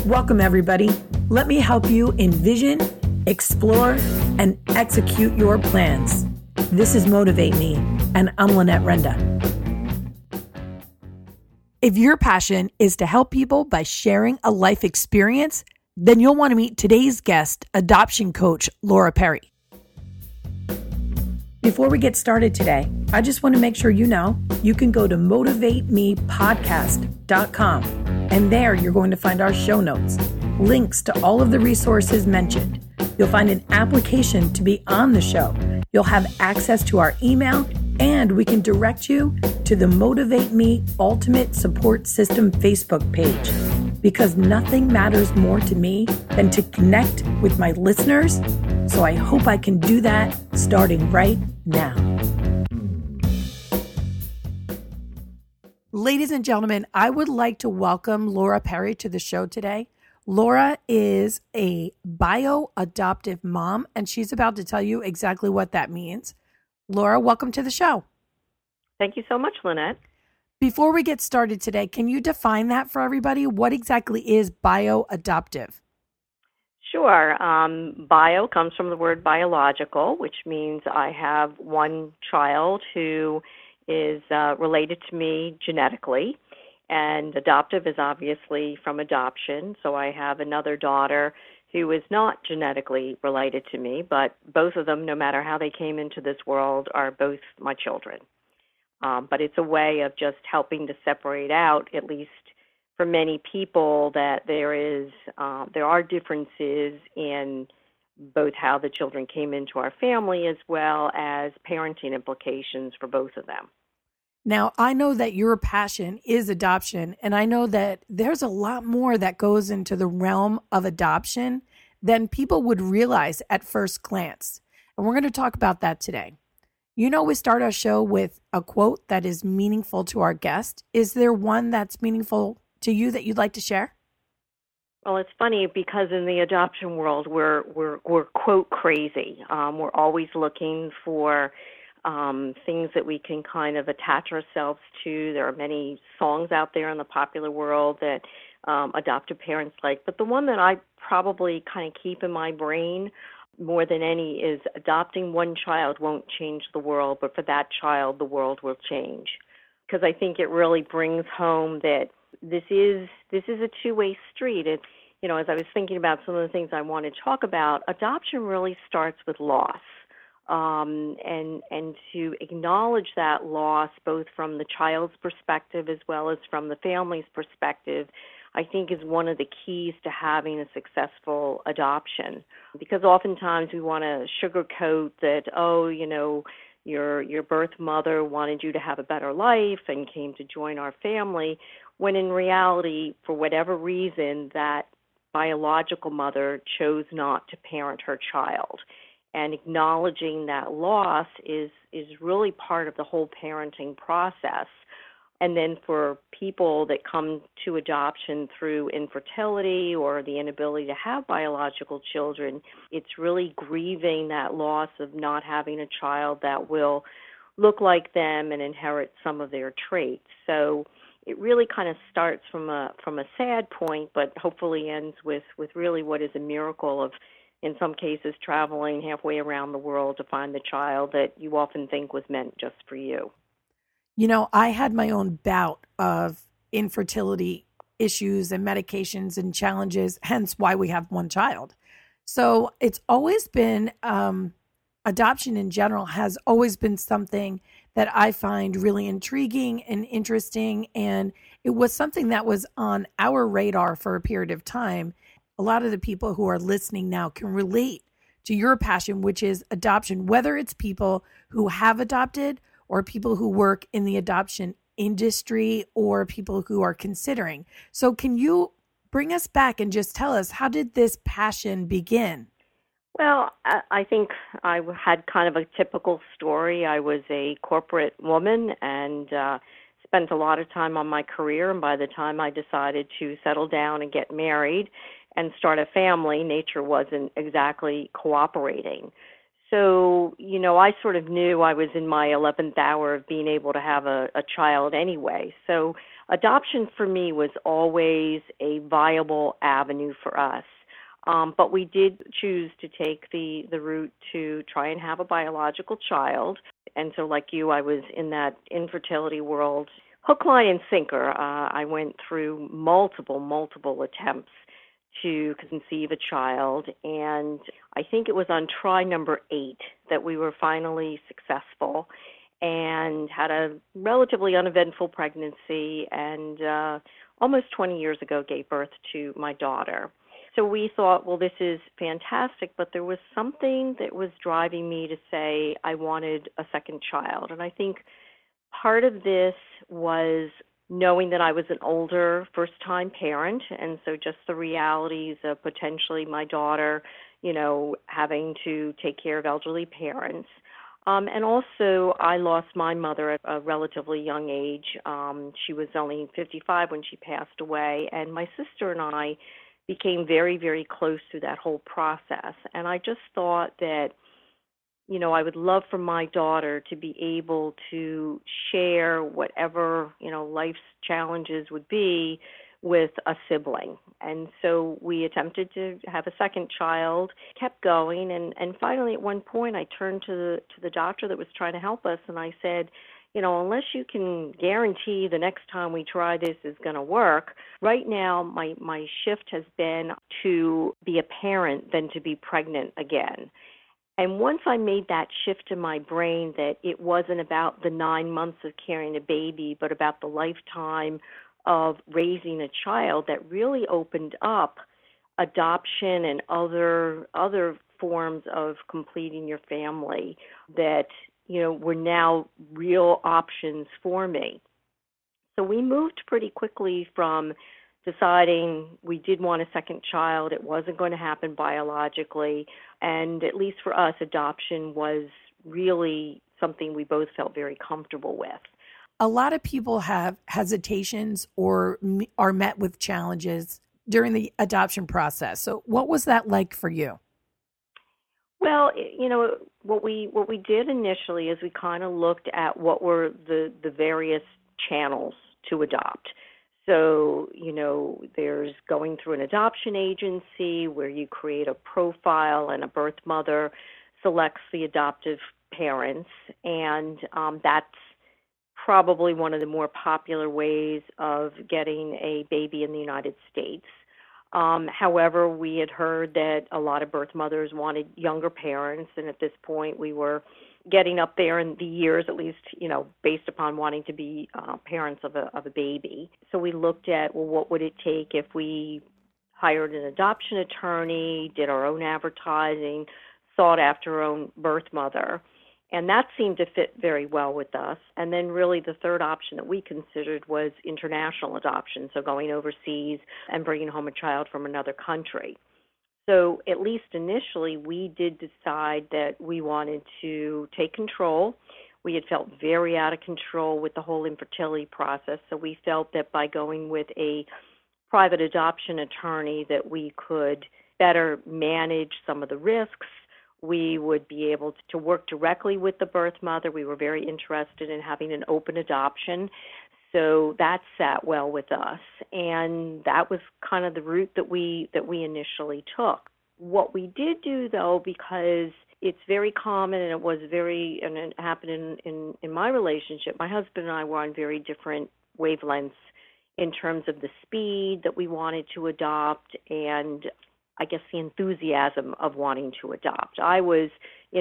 Welcome, everybody. Let me help you envision, explore, and execute your plans. This is Motivate Me, and I'm Lynette Renda. If your passion is to help people by sharing a life experience, then you'll want to meet today's guest, adoption coach Laura Perry. Before we get started today, I just want to make sure you know you can go to motivatemepodcast.com, and there you're going to find our show notes, links to all of the resources mentioned. You'll find an application to be on the show. You'll have access to our email, and we can direct you to the Motivate Me Ultimate Support System Facebook page, because nothing matters more to me than to connect with my listeners. So I hope I can do that starting right now. Ladies and gentlemen, I would like to welcome Laura Perry to the show today. Laura is a bio-adoptive mom, and she's about to tell you exactly what that means. Laura, welcome to the show. Thank you so much, Lynette. Before we get started today, can you define that for everybody? What exactly is bio-adoptive? Sure. Bio comes from the word biological, which means I have one child who is related to me genetically, and adoptive is obviously from adoption. So I have another daughter who is not genetically related to me, but both of them, no matter how they came into this world, are both my children. But it's a way of just helping to separate out, at least for many people, that there are differences in both how the children came into our family as well as parenting implications for both of them. Now, I know that your passion is adoption, and I know that there's a lot more that goes into the realm of adoption than people would realize at first glance. And we're going to talk about that today. You know, we start our show with a quote that is meaningful to our guest. Is there one that's meaningful to you that you'd like to share? Well, it's funny because in the adoption world, we're quote crazy. We're always looking for things that we can kind of attach ourselves to. There are many songs out there in the popular world that adoptive parents like, but the one that I probably kind of keep in my brain more than any is adopting one child won't change the world, but for that child, the world will change. Because I think it really brings home that this is a two-way street. It, you know, as I was thinking about some of the things I want to talk about, adoption really starts with loss. And to acknowledge that loss, both from the child's perspective as well as from the family's perspective, I think is one of the keys to having a successful adoption. Because oftentimes we want to sugarcoat that, oh, you know, your birth mother wanted you to have a better life and came to join our family, when in reality, for whatever reason, that biological mother chose not to parent her child. And acknowledging that loss is really part of the whole parenting process. And then for people that come to adoption through infertility or the inability to have biological children, it's really grieving that loss of not having a child that will look like them and inherit some of their traits. So it really kind of starts from a sad point, but hopefully ends with really what is a miracle of, in some cases, traveling halfway around the world to find the child that you often think was meant just for you. You know, I had my own bout of infertility issues and medications and challenges, hence why we have one child. So it's always been, adoption in general has always been something that I find really intriguing and interesting. And it was something that was on our radar for a period of time. A lot of the people who are listening now can relate to your passion, which is adoption, whether it's people who have adopted or people who work in the adoption industry or people who are considering. So can you bring us back and just tell us, how did this passion begin? Well, I think I had kind of a typical story. I was a corporate woman and spent a lot of time on my career, and by the time I decided to settle down and get married and start a family, nature wasn't exactly cooperating. So, I sort of knew I was in my 11th hour of being able to have a child anyway. So, adoption for me was always a viable avenue for us. But we did choose to take the route to try and have a biological child. And so, like you, I was in that infertility world, hook, line, and sinker. I went through multiple attempts to conceive a child, and I think it was on try number 8 that we were finally successful and had a relatively uneventful pregnancy, and almost 20 years ago gave birth to my daughter. So we thought, well, this is fantastic, but there was something that was driving me to say I wanted a second child. And I think part of this was knowing that I was an older first-time parent, and so just the realities of potentially my daughter, having to take care of elderly parents. And also, I lost my mother at a relatively young age. She was only 55 when she passed away, and my sister and I became very, very close through that whole process. And I just thought that, I would love for my daughter to be able to share whatever, life's challenges would be with a sibling. And so we attempted to have a second child, kept going, and finally at one point I turned to the doctor that was trying to help us, and I said, unless you can guarantee the next time we try this is going to work, right now my shift has been to be a parent than to be pregnant again. And once I made that shift in my brain that it wasn't about the 9 months of carrying a baby, but about the lifetime of raising a child, that really opened up adoption and other forms of completing your family that, were now real options for me. So we moved pretty quickly from deciding we did want a second child. It wasn't going to happen biologically. And at least for us, adoption was really something we both felt very comfortable with. A lot of people have hesitations or are met with challenges during the adoption process. So what was that like for you? Well, what we did initially is we kind of looked at what were the various channels to adopt. So, there's going through an adoption agency where you create a profile and a birth mother selects the adoptive parents, and that's probably one of the more popular ways of getting a baby in the United States. However, we had heard that a lot of birth mothers wanted younger parents, and at this point we were getting up there in the years, at least, based upon wanting to be parents of a baby. So we looked at, well, what would it take if we hired an adoption attorney, did our own advertising, sought after our own birth mother. And that seemed to fit very well with us. And then really the third option that we considered was international adoption, so going overseas and bringing home a child from another country. So at least initially, we did decide that we wanted to take control. We had felt very out of control with the whole infertility process, so we felt that by going with a private adoption attorney that we could better manage some of the risks. We would be able to work directly with the birth mother. We were very interested in having an open adoption. So that sat well with us, and that was kind of the route that we initially took. What we did do, though, because it's very common, and it happened in my relationship. My husband and I were on very different wavelengths in terms of the speed that we wanted to adopt, and I guess the enthusiasm of wanting to adopt. I was,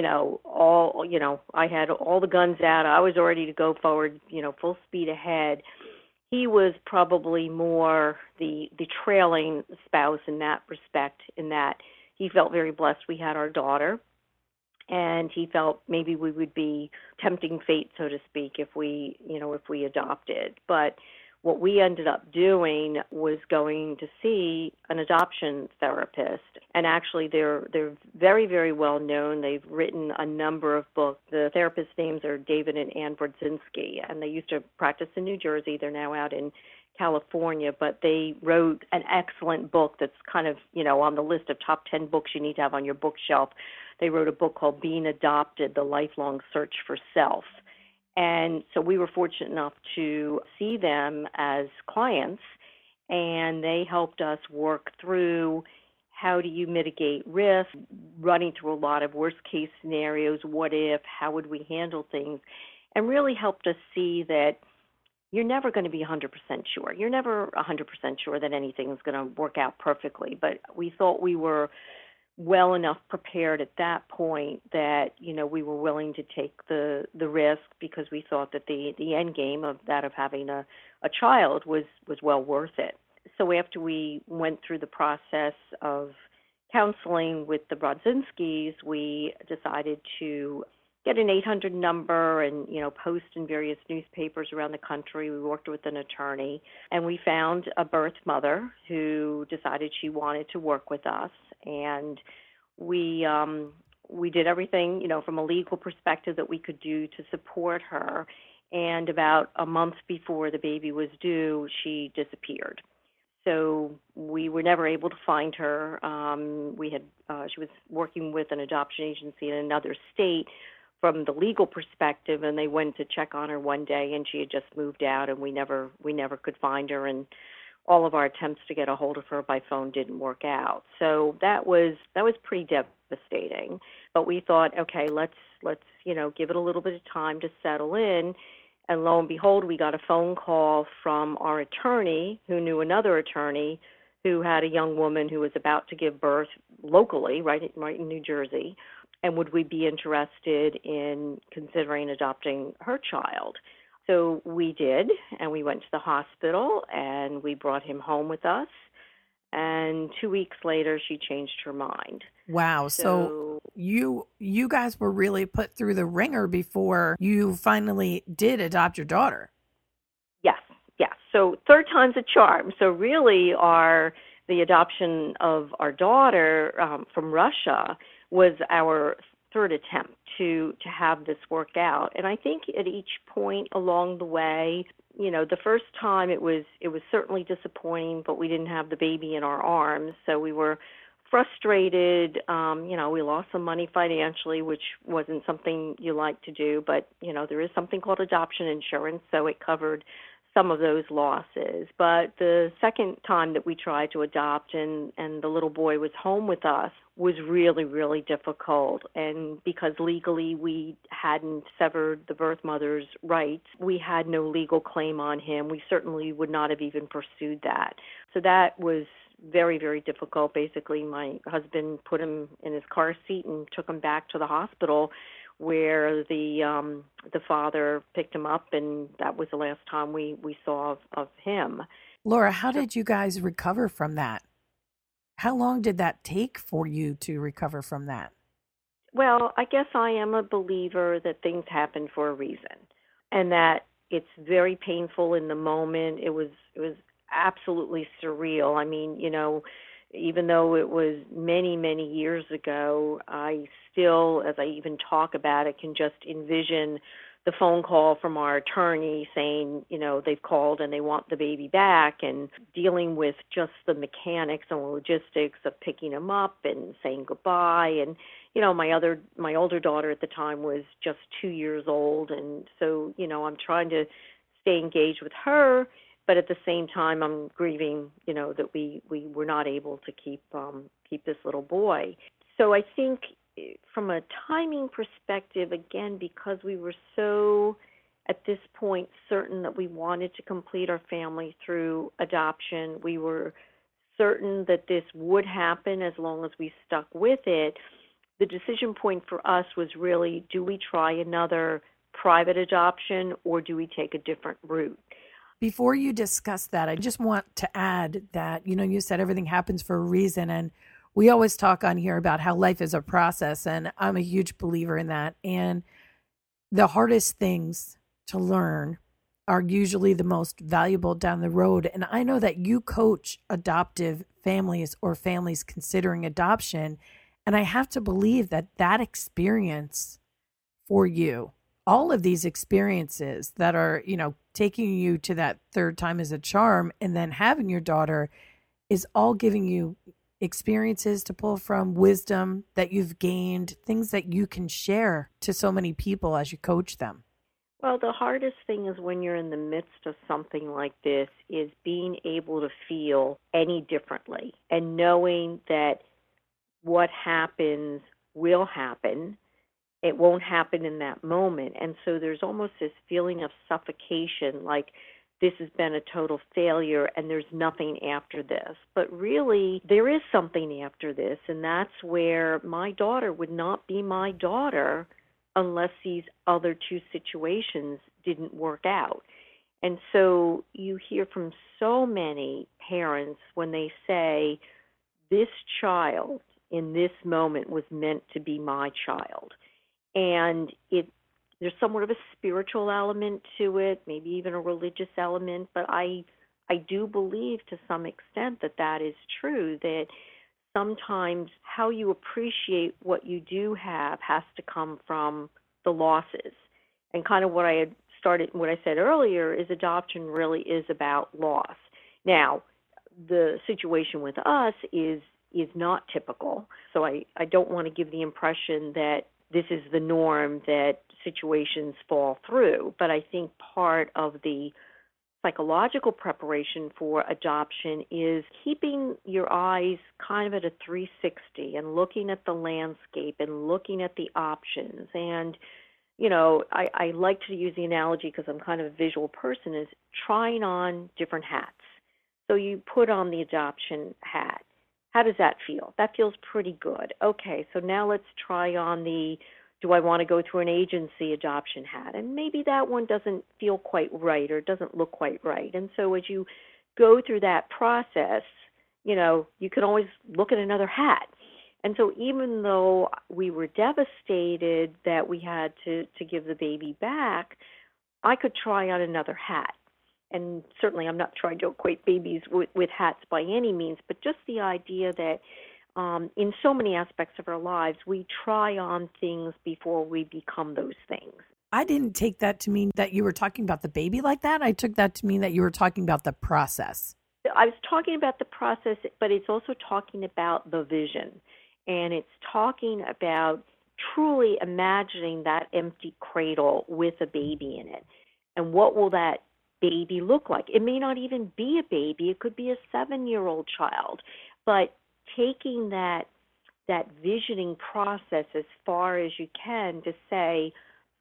I had all the guns out. I was ready to go forward, full speed ahead. He was probably more the trailing spouse in that respect, in that he felt very blessed we had our daughter, and he felt maybe we would be tempting fate, so to speak, if we adopted. But what we ended up doing was going to see an adoption therapist. And actually, they're very, very well known. They've written a number of books. The therapist's names are David and Ann Brodzinski, and they used to practice in New Jersey. They're now out in California, but they wrote an excellent book that's kind of, on the list of top 10 books you need to have on your bookshelf. They wrote a book called Being Adopted, The Lifelong Search for Self. And so we were fortunate enough to see them as clients, and they helped us work through how do you mitigate risk, running through a lot of worst-case scenarios, what if, how would we handle things, and really helped us see that you're never going to be 100% sure. You're never 100% sure that anything is going to work out perfectly, but we thought we were well enough prepared at that point that, we were willing to take the risk because we thought that the end game of having a child was well worth it. So after we went through the process of counseling with the Brodzinskis, we decided to get an 800 number and, post in various newspapers around the country. We worked with an attorney, and we found a birth mother who decided she wanted to work with us. And we did everything, from a legal perspective that we could do to support her. And about a month before the baby was due, she disappeared. So we were never able to find her. She was working with an adoption agency in another state from the legal perspective, and they went to check on her one day, and she had just moved out, and we never could find her, and all of our attempts to get a hold of her by phone didn't work out. So that was pretty devastating. But we thought, okay, let's give it a little bit of time to settle in. And lo and behold, we got a phone call from our attorney who knew another attorney who had a young woman who was about to give birth locally, right in New Jersey, and would we be interested in considering adopting her child? So we did, and we went to the hospital, and we brought him home with us. And 2 weeks later, she changed her mind. Wow. So you guys were really put through the ringer before you finally did adopt your daughter. Yes. So third time's a charm. So really the adoption of our daughter from Russia was our third attempt to have this work out. And I think at each point along the way, the first time it was certainly disappointing, but we didn't have the baby in our arms, so we were frustrated. We lost some money financially, which wasn't something you like to do, but there is something called adoption insurance, so it covered some of those losses. But the second time that we tried to adopt and the little boy was home with us was really, really difficult. And because legally we hadn't severed the birth mother's rights, we had no legal claim on him. We certainly would not have even pursued that. So that was very, very difficult. Basically, my husband put him in his car seat and took him back to the hospital where the father picked him up, and that was the last time we saw of him. Laura, how did you guys recover from that? How long did that take for you to recover from that? Well, I guess I am a believer that things happen for a reason, and that it's very painful in the moment. It was absolutely surreal. I mean, even though it was many, many years ago, I still, as I even talk about it, can just envision the phone call from our attorney saying, they've called and they want the baby back, and dealing with just the mechanics and logistics of picking him up and saying goodbye. And, my older daughter at the time was just 2 years old. And so, I'm trying to stay engaged with her, but at the same time, I'm grieving, that we were not able to keep this little boy. So I think from a timing perspective, again, because we were so, at this point, certain that we wanted to complete our family through adoption, we were certain that this would happen as long as we stuck with it. The decision point for us was really, do we try another private adoption or do we take a different route? Before you discuss that, I just want to add that, you said everything happens for a reason. And we always talk on here about how life is a process. And I'm a huge believer in that. And the hardest things to learn are usually the most valuable down the road. And I know that you coach adoptive families or families considering adoption. And I have to believe that that experience for you, all of these experiences that are, taking you to that third time as a charm and then having your daughter is all giving you experiences to pull from, wisdom that you've gained, things that you can share to so many people as you coach them. Well, the hardest thing is when you're in the midst of something like this is being able to feel any differently and knowing that what happens will happen. It won't happen in that moment. And so there's almost this feeling of suffocation, like this has been a total failure and there's nothing after this. But really, there is something after this, and that's where my daughter would not be my daughter unless these other two situations didn't work out. And so you hear from so many parents when they say, this child in this moment was meant to be my child. And there's somewhat of a spiritual element to it, maybe even a religious element, but I do believe to some extent that is true, that sometimes how you appreciate what you do have has to come from the losses. And kind of what I said earlier is adoption really is about loss. Now, the situation with us is not typical, so I don't want to give the impression that this is the norm, that situations fall through. But I think part of the psychological preparation for adoption is keeping your eyes kind of at a 360 and looking at the landscape and looking at the options. And, I like to use the analogy because I'm kind of a visual person, is trying on different hats. So you put on the adoption hat. How does that feel? That feels pretty good. Okay, so now let's try on do I want to go through an agency adoption hat? And maybe that one doesn't feel quite right or doesn't look quite right. And so as you go through that process, you can always look at another hat. And so even though we were devastated that we had to give the baby back, I could try on another hat. And certainly I'm not trying to equate babies with hats by any means, but just the idea that in so many aspects of our lives, we try on things before we become those things. I didn't take that to mean that you were talking about the baby like that. I took that to mean that you were talking about the process. I was talking about the process, but it's also talking about the vision. And it's talking about truly imagining that empty cradle with a baby in it. And what will that baby look like? It may not even be a baby. It could be a 7-year-old child. But taking that visioning process as far as you can to say,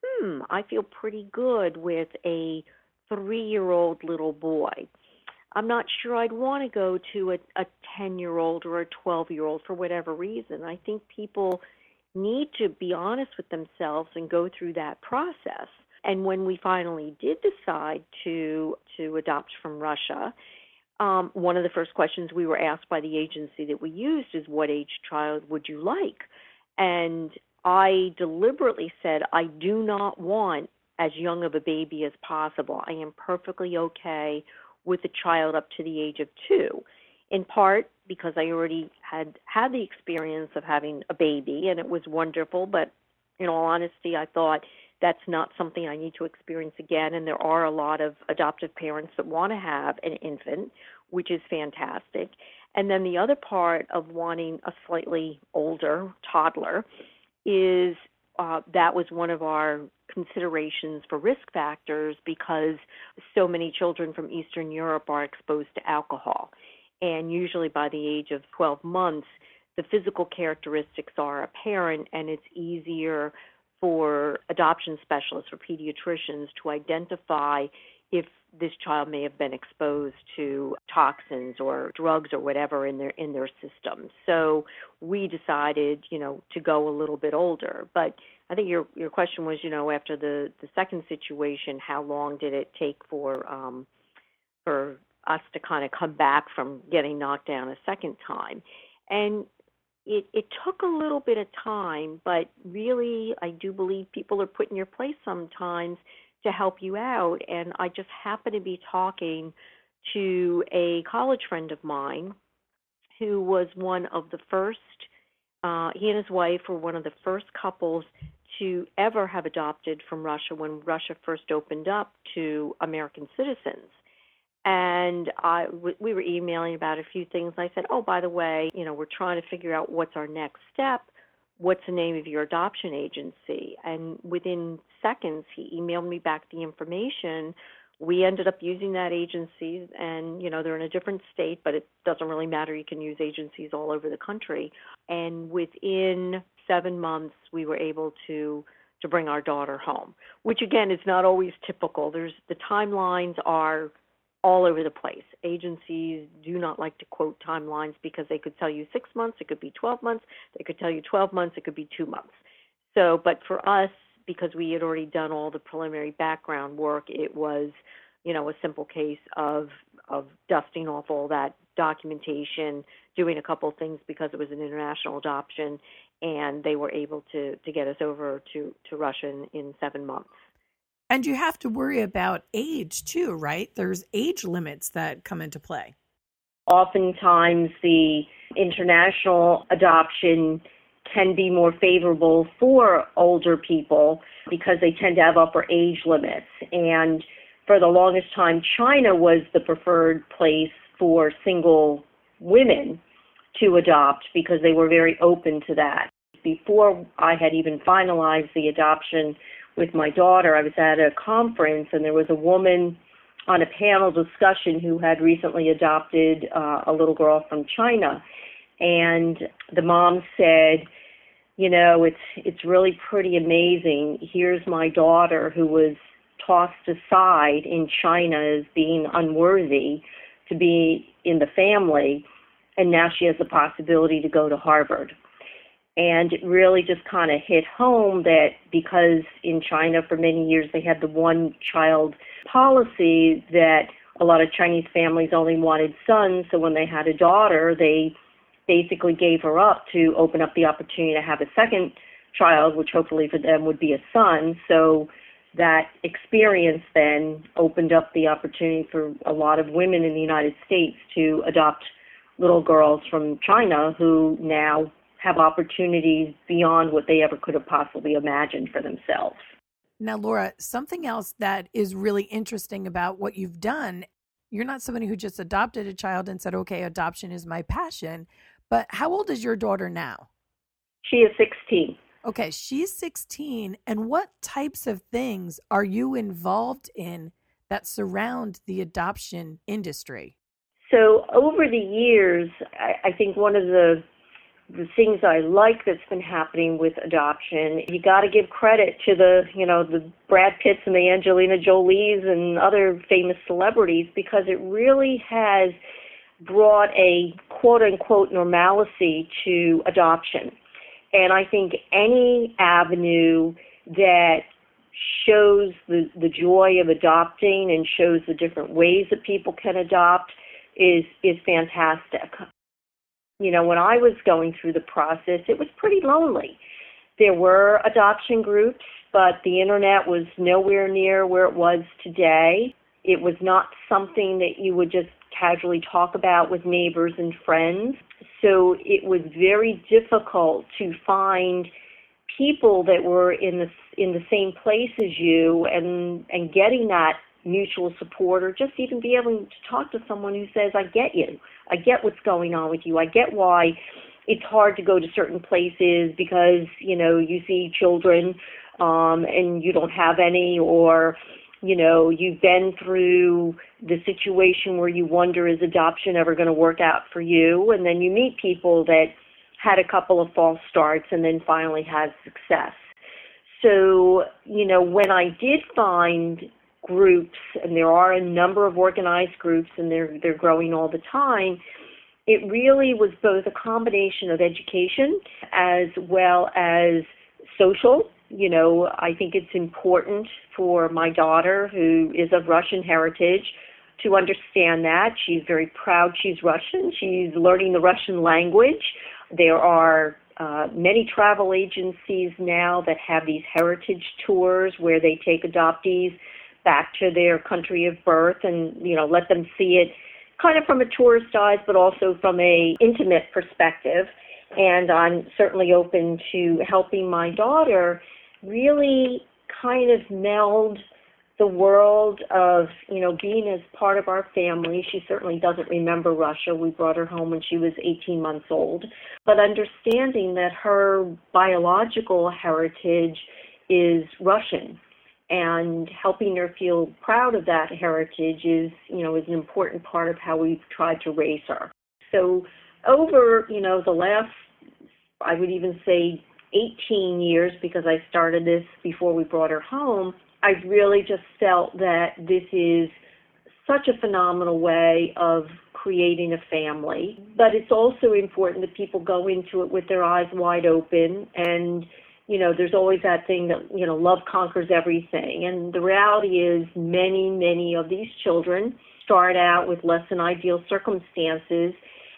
I feel pretty good with a 3-year-old little boy. I'm not sure I'd want to go to a 10-year-old or a 12-year-old for whatever reason. I think people need to be honest with themselves and go through that process. And when we finally did decide to adopt from Russia, one of the first questions we were asked by the agency that we used is, what age child would you like? And I deliberately said, I do not want as young of a baby as possible. I am perfectly okay with a child up to the age of 2, in part because I already had the experience of having a baby, and it was wonderful. But in all honesty, I thought that's not something I need to experience again. And there are a lot of adoptive parents that want to have an infant, which is fantastic. And then the other part of wanting a slightly older toddler is that was one of our considerations for risk factors, because so many children from Eastern Europe are exposed to alcohol. And usually by the age of 12 months, the physical characteristics are apparent, and it's easier for adoption specialists or pediatricians to identify if this child may have been exposed to toxins or drugs or whatever in their system. So we decided, to go a little bit older. But I think your question was, after the second situation, how long did it take for us to kind of come back from getting knocked down a second time? And it took a little bit of time, but really I do believe people are put in your place sometimes to help you out. And I just happened to be talking to a college friend of mine who was one of the first, he and his wife were one of the first couples to ever have adopted from Russia when Russia first opened up to American citizens. And we were emailing about a few things. I said, oh, by the way, we're trying to figure out what's our next step. What's the name of your adoption agency? And within seconds, he emailed me back the information. We ended up using that agency, and, they're in a different state, but it doesn't really matter. You can use agencies all over the country. And within 7 months, we were able to bring our daughter home, which, again, is not always typical. The timelines are all over the place. Agencies do not like to quote timelines because they could tell you 6 months, it could be 12 months, they could tell you 12 months, it could be 2 months. So, but for us, because we had already done all the preliminary background work, it was, a simple case of dusting off all that documentation, doing a couple of things because it was an international adoption, and they were able to get us over to Russia in 7 months. And you have to worry about age too, right? There's age limits that come into play. Oftentimes the international adoption can be more favorable for older people because they tend to have upper age limits. And for the longest time, China was the preferred place for single women to adopt because they were very open to that. Before I had even finalized the adoption with my daughter, I was at a conference, and there was a woman on a panel discussion who had recently adopted a little girl from China. And the mom said, it's really pretty amazing. Here's my daughter who was tossed aside in China as being unworthy to be in the family, and now she has the possibility to go to Harvard. And it really just kind of hit home that because in China for many years they had the one-child policy, that a lot of Chinese families only wanted sons, so when they had a daughter, they basically gave her up to open up the opportunity to have a second child, which hopefully for them would be a son. So that experience then opened up the opportunity for a lot of women in the United States to adopt little girls from China who now have opportunities beyond what they ever could have possibly imagined for themselves. Now, Laura, something else that is really interesting about what you've done, you're not somebody who just adopted a child and said, okay, adoption is my passion, but how old is your daughter now? She is 16. Okay, she's 16. And what types of things are you involved in that surround the adoption industry? So over the years, I think one of the things I like that's been happening with adoption, you got to give credit to the Brad Pitts and the Angelina Jolies and other famous celebrities, because it really has brought a quote-unquote normalcy to adoption. And I think any avenue that shows the joy of adopting and shows the different ways that people can adopt is fantastic. When I was going through the process, it was pretty lonely. There were adoption groups, but the internet was nowhere near where it was today. It was not something that you would just casually talk about with neighbors and friends. So it was very difficult to find people that were in the same place as you and getting that mutual support, or just even be able to talk to someone who says, I get you. I get what's going on with you. I get why it's hard to go to certain places because, you see children and you don't have any, or, you've been through the situation where you wonder, is adoption ever going to work out for you? And then you meet people that had a couple of false starts and then finally had success. So, when I did find groups, and there are a number of organized groups, and they're growing all the time, it really was both a combination of education as well as social. I think it's important for my daughter, who is of Russian heritage, to understand that. She's very proud she's Russian. She's learning the Russian language. There are many travel agencies now that have these heritage tours where they take adoptees back to their country of birth and, let them see it kind of from a tourist eyes, but also from a intimate perspective. And I'm certainly open to helping my daughter really kind of meld the world of, being as part of our family. She certainly doesn't remember Russia. We brought her home when she was 18 months old. But understanding that her biological heritage is Russian and helping her feel proud of that heritage is an important part of how we've tried to raise her. So over, the last, I would even say 18 years, because I started this before we brought her home, I've really just felt that this is such a phenomenal way of creating a family. But it's also important that people go into it with their eyes wide open. And, there's always that thing that, love conquers everything. And the reality is many of these children start out with less than ideal circumstances.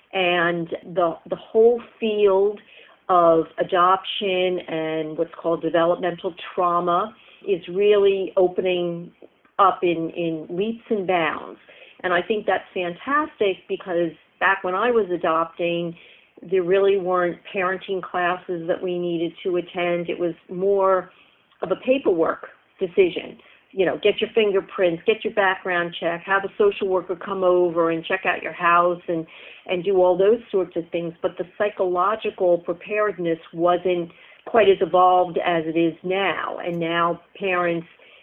And the whole field of adoption and what's called developmental trauma is really opening up in leaps and bounds. And I think that's fantastic because back when I was adopting, there really weren't parenting classes that we needed to attend. It was more of a paperwork decision. Get your fingerprints, get your background check, have a social worker come over and check out your house and do all those sorts of things. But the psychological preparedness wasn't quite as evolved as it is now. And now parents,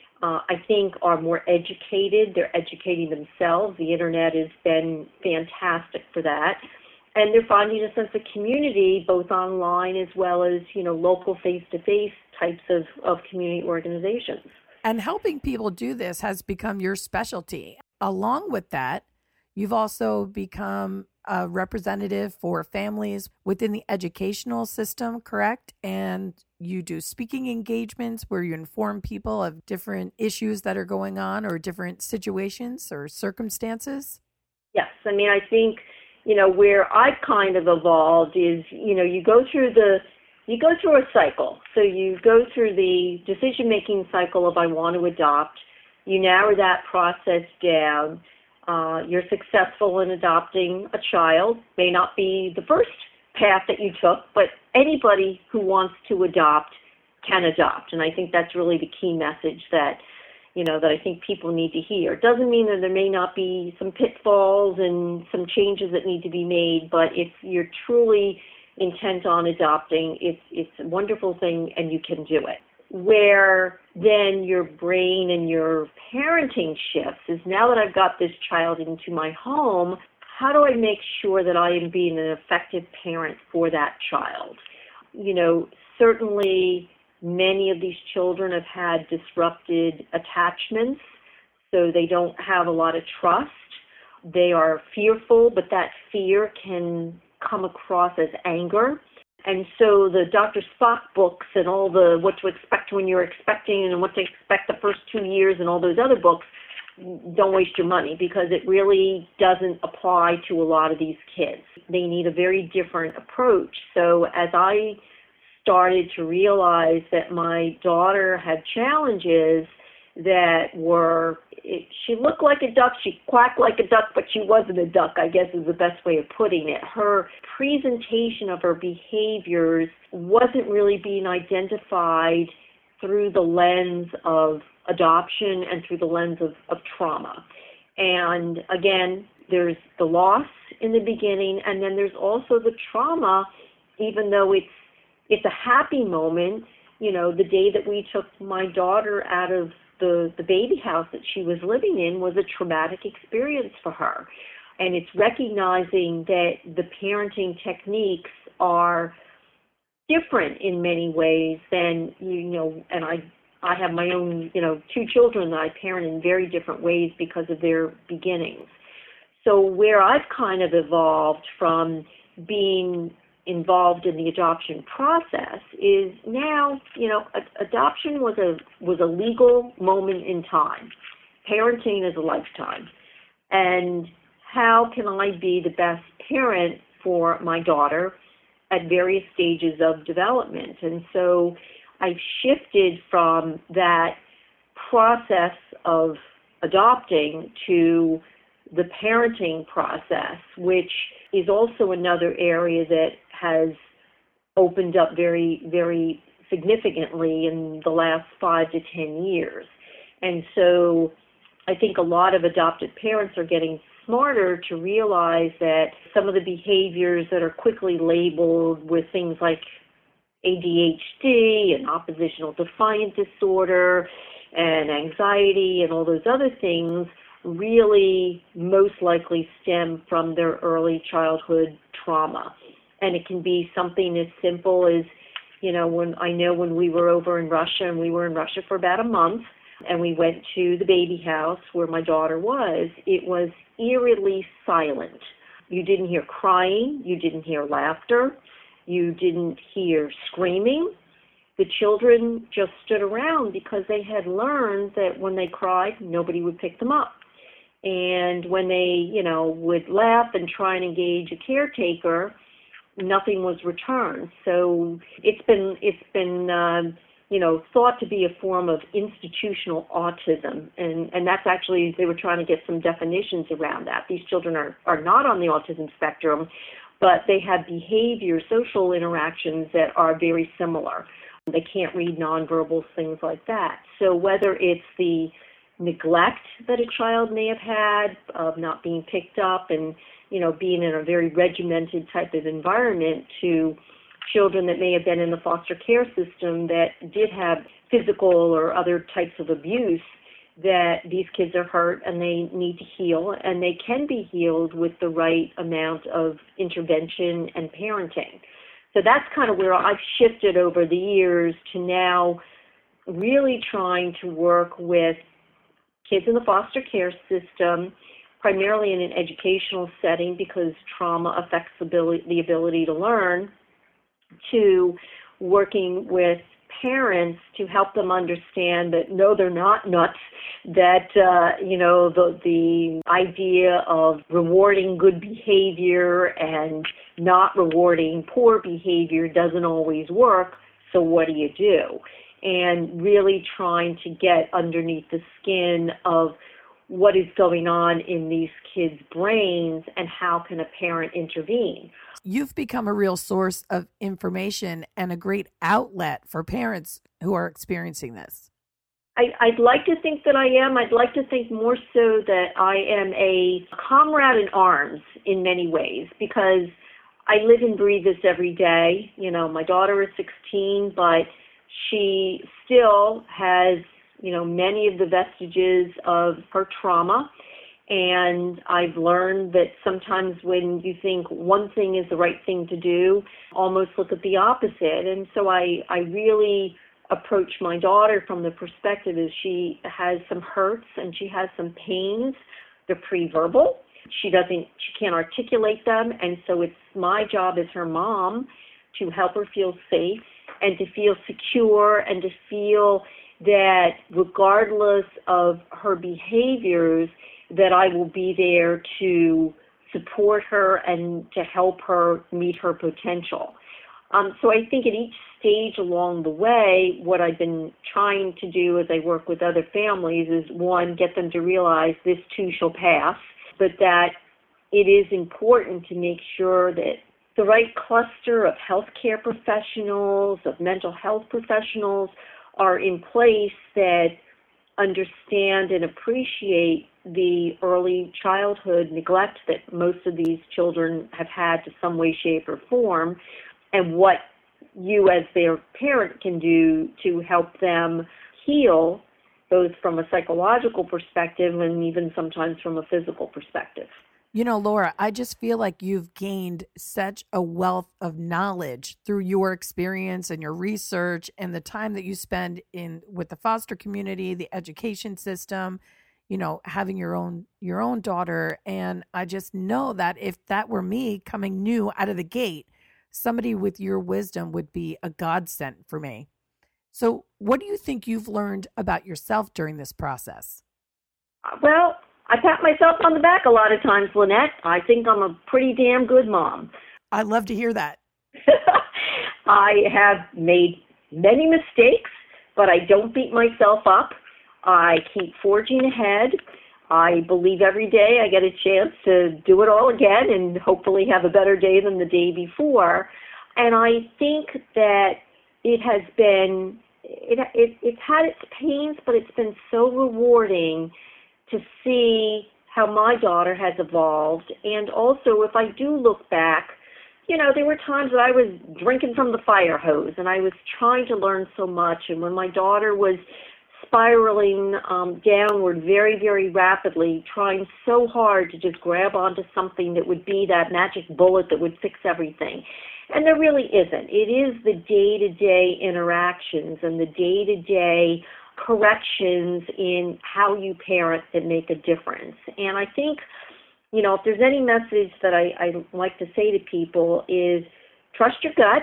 I think, are more educated. They're educating themselves. The internet has been fantastic for that. And they're finding a sense of community, both online as well as, local face-to-face types of community organizations. And helping people do this has become your specialty. Along with that, you've also become a representative for families within the educational system, correct? And you do speaking engagements where you inform people of different issues that are going on or different situations or circumstances? Yes. I think, where I've kind of evolved is, you go through a cycle. So you go through the decision-making cycle of I want to adopt. You narrow that process down. You're successful in adopting a child. May not be the first path that you took, but anybody who wants to adopt can adopt. And I think that's really the key message that I think people need to hear. It doesn't mean that there may not be some pitfalls and some changes that need to be made, but if you're truly intent on adopting, it's a wonderful thing and you can do it. Where then your brain and your parenting shifts is now that I've got this child into my home, how do I make sure that I am being an effective parent for that child? Certainly many of these children have had disrupted attachments, so they don't have a lot of trust. They are fearful, but that fear can come across as anger. And so the Dr. Spock books and all the what to expect when you're expecting and what to expect the first 2 years and all those other books, don't waste your money because it really doesn't apply to a lot of these kids. They need a very different approach. So as I started to realize that my daughter had challenges that were, she looked like a duck, she quacked like a duck, but she wasn't a duck, I guess is the best way of putting it. Her presentation of her behaviors wasn't really being identified through the lens of adoption and through the lens of trauma. And again, there's the loss in the beginning, and then there's also the trauma, even though it's a happy moment. The day that we took my daughter out of the baby house that she was living in was a traumatic experience for her. And it's recognizing that the parenting techniques are different in many ways than, and I have my own, 2 children that I parent in very different ways because of their beginnings. So where I've kind of evolved from being involved in the adoption process is now, adoption was a legal moment in time. Parenting is a lifetime. And how can I be the best parent for my daughter at various stages of development. And so I've shifted from that process of adopting to the parenting process, which is also another area that has opened up very, very significantly in the last 5 to 10 years. And so I think a lot of adopted parents are getting smarter to realize that some of the behaviors that are quickly labeled with things like ADHD and oppositional defiant disorder and anxiety and all those other things really most likely stem from their early childhood trauma. And it can be something as simple as, when we were over in Russia, and we were in Russia for about a month, and we went to the baby house where my daughter was, it was eerily silent. You didn't hear crying, you didn't hear laughter, you didn't hear screaming. The children just stood around because they had learned that when they cried, nobody would pick them up. And when they, would laugh and try and engage a caretaker, nothing was returned. So it's been thought to be a form of institutional autism. And that's actually, they were trying to get some definitions around that. These children are not on the autism spectrum, but they have behavior, social interactions that are very similar. They can't read nonverbal, things like that. So whether it's the neglect that a child may have had of not being picked up and, being in a very regimented type of environment, to children that may have been in the foster care system that did have physical or other types of abuse, that these kids are hurt and they need to heal, and they can be healed with the right amount of intervention and parenting. So that's kind of where I've shifted over the years to now really trying to work with kids in the foster care system, primarily in an educational setting because trauma affects the ability to learn, to working with parents to help them understand that no, they're not nuts, that the idea of rewarding good behavior and not rewarding poor behavior doesn't always work, so what do you do? And really trying to get underneath the skin of what is going on in these kids' brains and how can a parent intervene. You've become a real source of information and a great outlet for parents who are experiencing this. I'd like to think that I am. I'd like to think more so that I am a comrade in arms in many ways, because I live and breathe this every day. My daughter is 16, but she still has, many of the vestiges of her trauma. And I've learned that sometimes when you think one thing is the right thing to do, almost look at the opposite. And so I really approach my daughter from the perspective is she has some hurts and she has some pains. They're pre-verbal. She can't articulate them. And so it's my job as her mom to help her feel safe and to feel secure and to feel that regardless of her behaviors, that I will be there to support her and to help her meet her potential. So I think at each stage along the way, what I've been trying to do as I work with other families is, one, get them to realize this too shall pass, but that it is important to make sure that the right cluster of healthcare professionals, of mental health professionals are in place that understand and appreciate the early childhood neglect that most of these children have had to some way, shape, or form, and what you as their parent can do to help them heal, both from a psychological perspective and even sometimes from a physical perspective. Laura, I just feel like you've gained such a wealth of knowledge through your experience and your research and the time that you spend with the foster community, the education system, having your own daughter. And I just know that if that were me coming new out of the gate, somebody with your wisdom would be a godsend for me. So what do you think you've learned about yourself during this process? Well, I pat myself on the back a lot of times, Lynette. I think I'm a pretty damn good mom. I love to hear that. I have made many mistakes, but I don't beat myself up. I keep forging ahead. I believe every day I get a chance to do it all again and hopefully have a better day than the day before. And I think that it has been, it's had its pains, but it's been so rewarding to see how my daughter has evolved. And also, if I do look back, you know, there were times that I was drinking from the fire hose and I was trying to learn so much. And when my daughter was spiraling downward very, very rapidly, trying so hard to just grab onto something that would be that magic bullet that would fix everything. And there really isn't. It is the day-to-day interactions and the day-to-day corrections in how you parent that make a difference. And I think, you know, if there's any message that I like to say to people is trust your gut.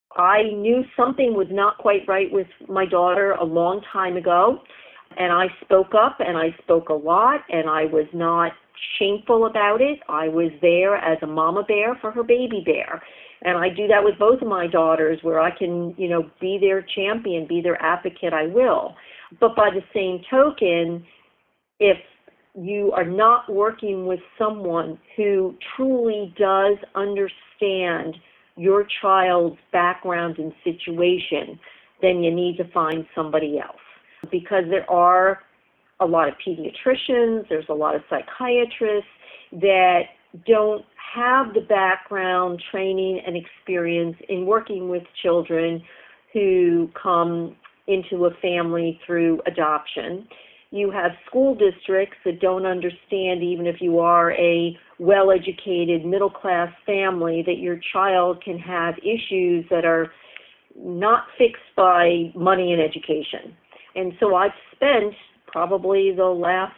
I knew something was not quite right with my daughter a long time ago, and I spoke up, and I spoke a lot, and I was not shameful about it. I was there as a mama bear for her baby bear, and I do that with both of my daughters where I can, you know, be their champion, be their advocate, I will. But by the same token, if you are not working with someone who truly does understand your child's background and situation, then you need to find somebody else. Because there are a lot of pediatricians, there's a lot of psychiatrists that don't have the background, training, and experience in working with children who come into a family through adoption. You have school districts that don't understand, even if you are a well-educated middle-class family, that your child can have issues that are not fixed by money and education. And so I've spent probably the last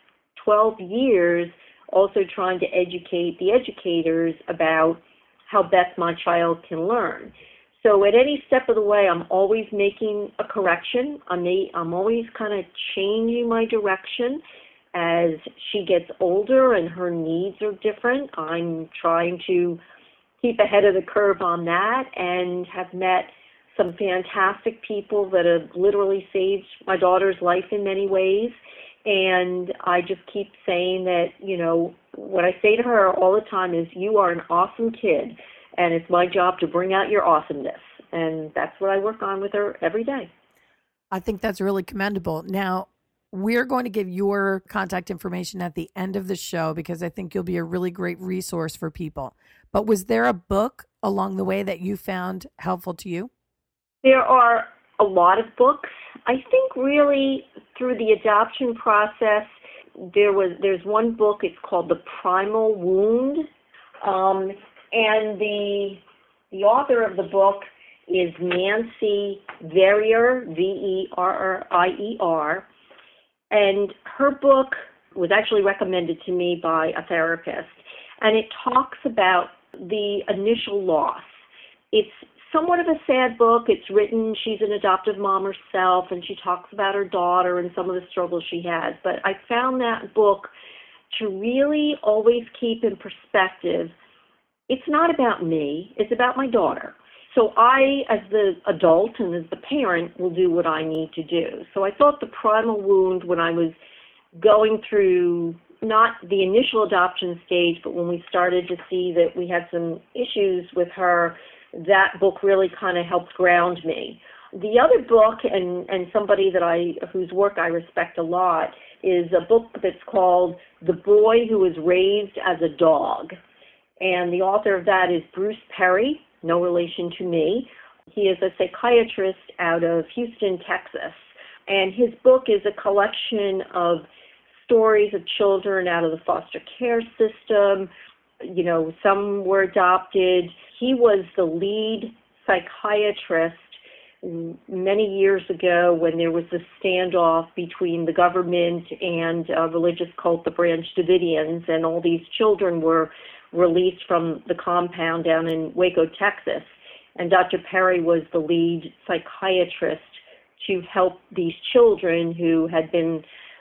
12 years also trying to educate the educators about how best my child can learn. So at any step of the way, I'm always making a correction. I'm always kind of changing my direction as she gets older and her needs are different. I'm trying to keep ahead of the curve on that and have met some fantastic people that have literally saved my daughter's life in many ways. And I just keep saying that, you know, what I say to her all the time is, you are an awesome kid, and it's my job to bring out your awesomeness. And that's what I work on with her every day. I think that's really commendable. Now, we're going to give your contact information at the end of the show because I think you'll be a really great resource for people. But was there a book along the way that you found helpful to you? There are a lot of books. I think really through the adoption process, there's one book, it's called The Primal Wound. And the author of the book is Nancy Verrier, Verrier, and her book was actually recommended to me by a therapist, and it talks about the initial loss. It's somewhat of a sad book. It's written, she's an adoptive mom herself, and she talks about her daughter and some of the struggles she has, but I found that book to really always keep in perspective, it's not about me, it's about my daughter. So I, as the adult and as the parent, will do what I need to do. So I thought The Primal Wound, when I was going through not the initial adoption stage, but when we started to see that we had some issues with her, that book really kind of helped ground me. The other book, and somebody whose work I respect a lot, is a book that's called The Boy Who Was Raised as a Dog. And the author of that is Bruce Perry, no relation to me. He is a psychiatrist out of Houston, Texas. And his book is a collection of stories of children out of the foster care system. You know, some were adopted. He was the lead psychiatrist many years ago when there was a standoff between the government and a religious cult, the Branch Davidians, and all these children were released from the compound down in Waco, Texas. And Dr. Perry was the lead psychiatrist to help these children who had been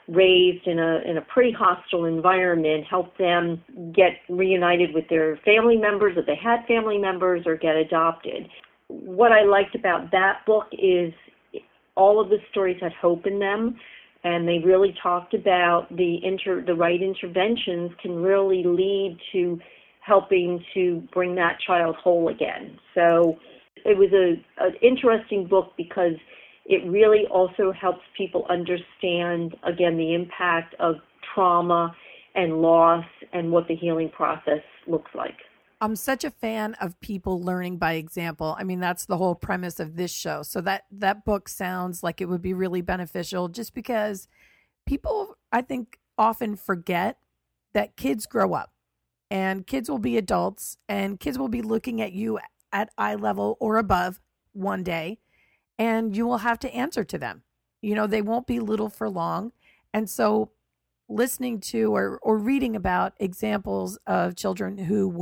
raised in a pretty hostile environment, help them get reunited with their family members if they had family members or get adopted. What I liked about that book is all of the stories had hope in them, and they really talked about the right interventions can really lead to helping to bring that child whole again. So it was an interesting book because it really also helps people understand, again, the impact of trauma and loss and what the healing process looks like. I'm such a fan of people learning by example. I mean, that's the whole premise of this show. So that book sounds like it would be really beneficial just because people, I think, often forget that kids grow up and kids will be adults and kids will be looking at you at eye level or above one day, and you will have to answer to them. You know, they won't be little for long. And so listening to or reading about examples of children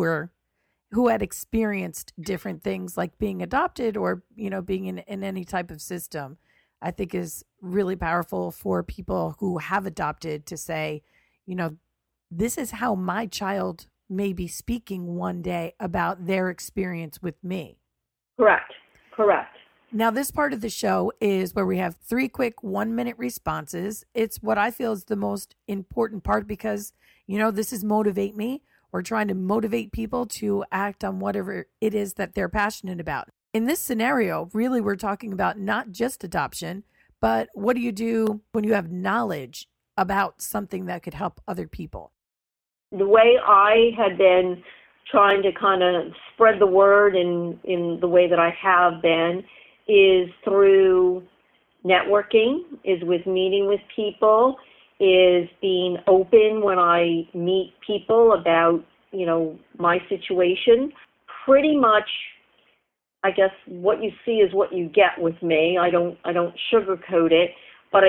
who had experienced different things like being adopted or, you know, being in any type of system, I think is really powerful for people who have adopted to say, you know, this is how my child may be speaking one day about their experience with me. Correct. Now, this part of the show is where we have 3 quick 1-minute responses. It's what I feel is the most important part because, you know, this is Motivate Me. We're trying to motivate people to act on whatever it is that they're passionate about. In this scenario, really, we're talking about not just adoption, but what do you do when you have knowledge about something that could help other people? The way I had been trying to kind of spread the word in the way that I have been is through networking, is with meeting with people, is being open when I meet people about, you know, my situation. Pretty much, I guess what you see is what you get with me. I don't sugarcoat it, but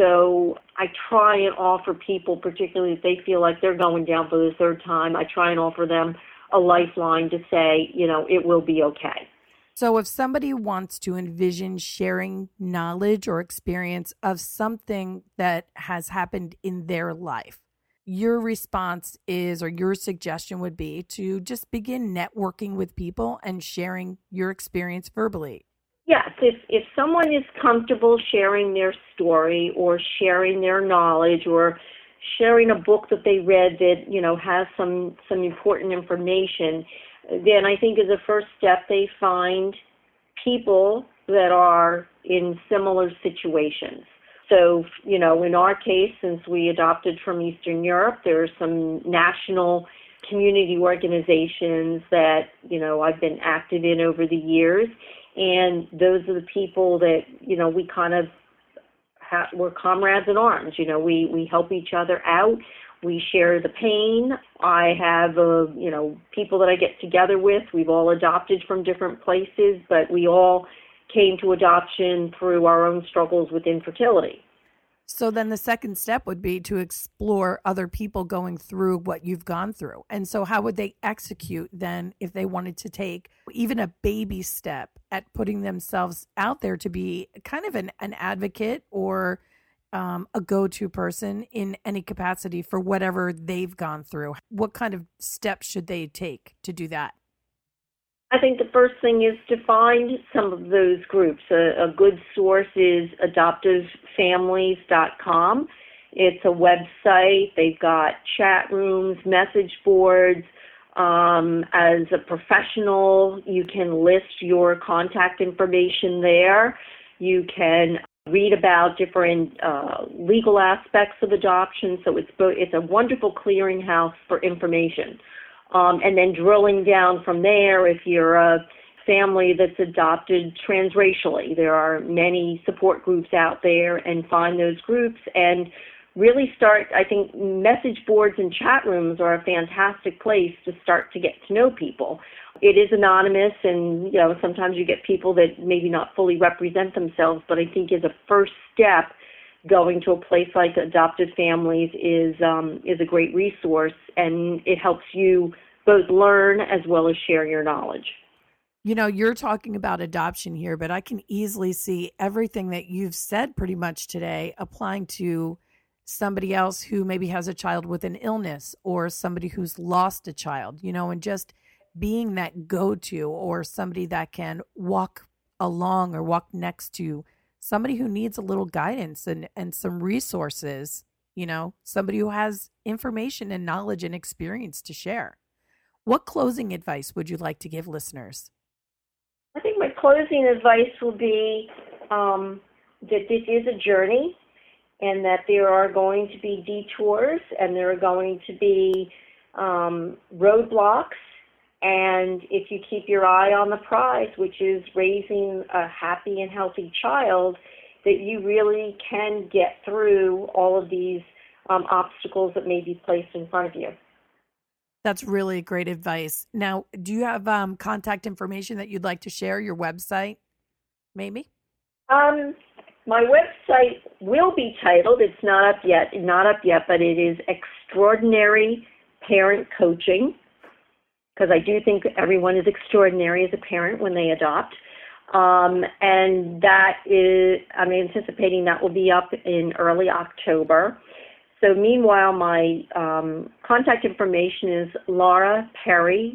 I try and offer people, particularly if they feel like they're going down for the third time, I try and offer them a lifeline to say, you know, it will be okay. So if somebody wants to envision sharing knowledge or experience of something that has happened in their life, your response is, or your suggestion would be to just begin networking with people and sharing your experience verbally. Yes, if someone is comfortable sharing their story or sharing their knowledge or sharing a book that they read that, you know, has some important information, then I think as a first step, they find people that are in similar situations. So, you know, in our case, since we adopted from Eastern Europe, there are some national community organizations that, you know, I've been active in over the years. And those are the people that, you know, we kind of we're comrades in arms. You know, we help each other out. We share the pain. I have, you know, people that I get together with. We've all adopted from different places, but we all came to adoption through our own struggles with infertility. So then the second step would be to explore other people going through what you've gone through. And so how would they execute then if they wanted to take even a baby step at putting themselves out there to be kind of an advocate or a go-to person in any capacity for whatever they've gone through? What kind of steps should they take to do that? I think the first thing is to find some of those groups. A good source is adoptivefamilies.com. It's a website. They've got chat rooms, message boards. As a professional, you can list your contact information there. You can read about different legal aspects of adoption. So it's a wonderful clearinghouse for information. And then drilling down from there, if you're a family that's adopted transracially, there are many support groups out there, and find those groups and really start. I think message boards and chat rooms are a fantastic place to start to get to know people. It is anonymous, and, you know, sometimes you get people that maybe not fully represent themselves, but I think as a first step, going to a place like Adoptive Families is a great resource, and it helps you both learn as well as share your knowledge. You know, you're talking about adoption here, but I can easily see everything that you've said pretty much today applying to somebody else who maybe has a child with an illness or somebody who's lost a child, and just being that go-to or somebody that can walk along or walk next to somebody who needs a little guidance and some resources, somebody who has information and knowledge and experience to share. What closing advice would you like to give listeners? I think my closing advice will be that this is a journey and that there are going to be detours and there are going to be roadblocks. And if you keep your eye on the prize, which is raising a happy and healthy child, that you really can get through all of these obstacles that may be placed in front of you. That's really great advice. Now, do you have contact information that you'd like to share, your website, maybe? My website will be titled, it's not up yet, but it is Extraordinary Parent Coaching, because I do think everyone is extraordinary as a parent when they adopt. And that is, I'm anticipating that will be up in early October. So meanwhile, my contact information is Laura Perry,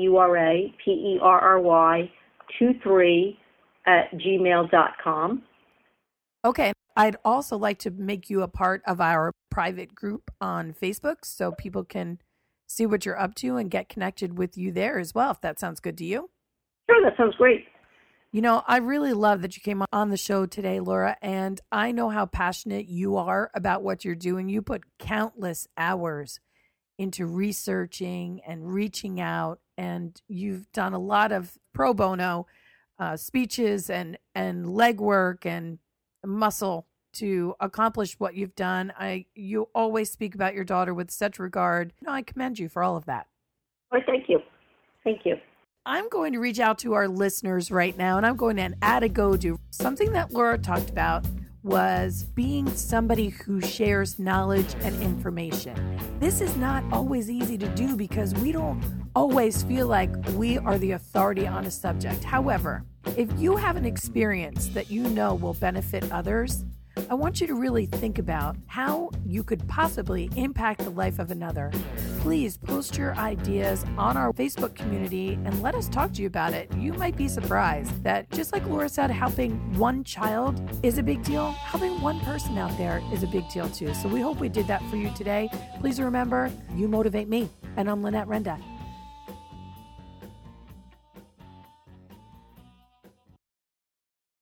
LauraPerry 23 @gmail.com. Okay. I'd also like to make you a part of our private group on Facebook so people can see what you're up to and get connected with you there as well, if that sounds good to you. Sure, that sounds great. I really love that you came on the show today, Laura, and I know how passionate you are about what you're doing. You put countless hours into researching and reaching out, and you've done a lot of pro bono speeches and legwork and muscle to accomplish what you've done. You always speak about your daughter with such regard. I commend you for all of that. Oh, thank you. Thank you. I'm going to reach out to our listeners right now, and I'm going to add a go-to. Something that Laura talked about was being somebody who shares knowledge and information. This is not always easy to do because we don't always feel like we are the authority on a subject. However, if you have an experience that you know will benefit others, I want you to really think about how you could possibly impact the life of another. Please post your ideas on our Facebook community and let us talk to you about it. You might be surprised that, just like Laura said, helping one child is a big deal. Helping one person out there is a big deal too. So we hope we did that for you today. Please remember, you motivate me. And I'm Lynette Renda.